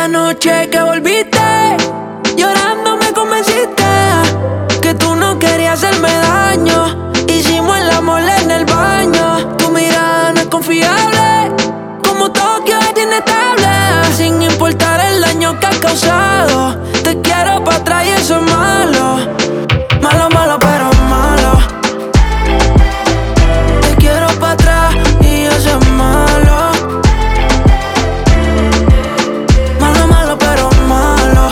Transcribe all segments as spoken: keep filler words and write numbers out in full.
Aquella noche que volviste, llorando me convenciste que tú no querías hacerme daño. Hicimos el amor en el baño. Tu mirada no es confiable, como Tokio es inestable. Sin importar el daño que has causado, te quiero pa' atrás y eso es malo. Malo, malo, pero malo. Te quiero pa' atrás y eso es malo. Malo, malo, pero malo.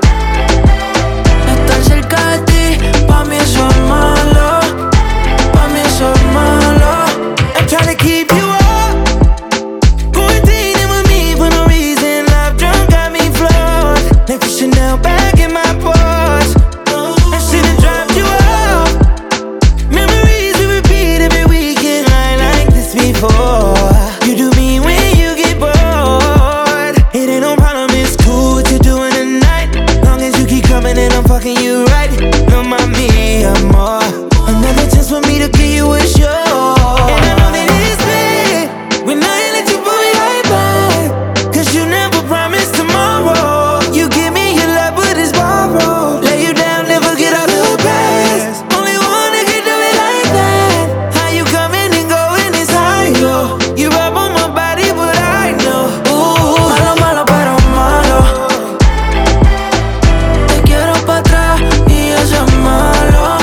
Estar cerca de ti, pa' mí eso es malo. Pa' mí eso es malo. I'm trying to keep you up, quarantining with me for no reason. Love drunk got me flawed, like the Chanel bag in my Porsche. I should've dropped you off. Memories we repeat every weekend, I like this before. You do me when you get bored. It ain't no problem, it's cool what you're doing tonight. Long as you keep coming and I'm fucking you right. No mami, amor. Another chance for me to give you a show. And I know that it's bad when I let you pull it right back, cause you never promised tomorrow. You give me your love but it's borrowed. Lay you down, never get out the past. Only one that can do it like that. How you coming and going is high, yo. You rub on my body but I know. Ooh. Malo, malo, pero malo. Te quiero pa' atrás y eso es malo.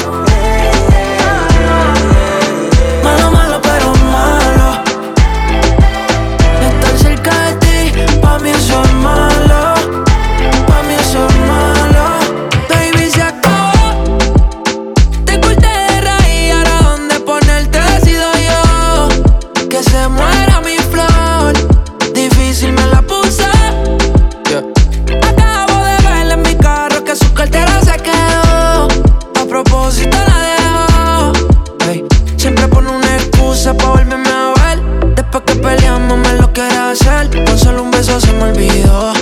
Malo, malo, pero malo. Estar cerca de ti, pa' mí eso es malo. Pa' mí eso es malo. Baby, se acabó. Te corté de raíz, ahora dónde ponerte decido yo. Que se muera mi flor, difícil me la puse. Acabo de verla en mi carro que su cartera se quedó. A propósito la dejó. Ey, siempre pone una excusa pa' volverme a ver. Después que peleamos me lo quiere hacer. Con solo un beso se me olvidó.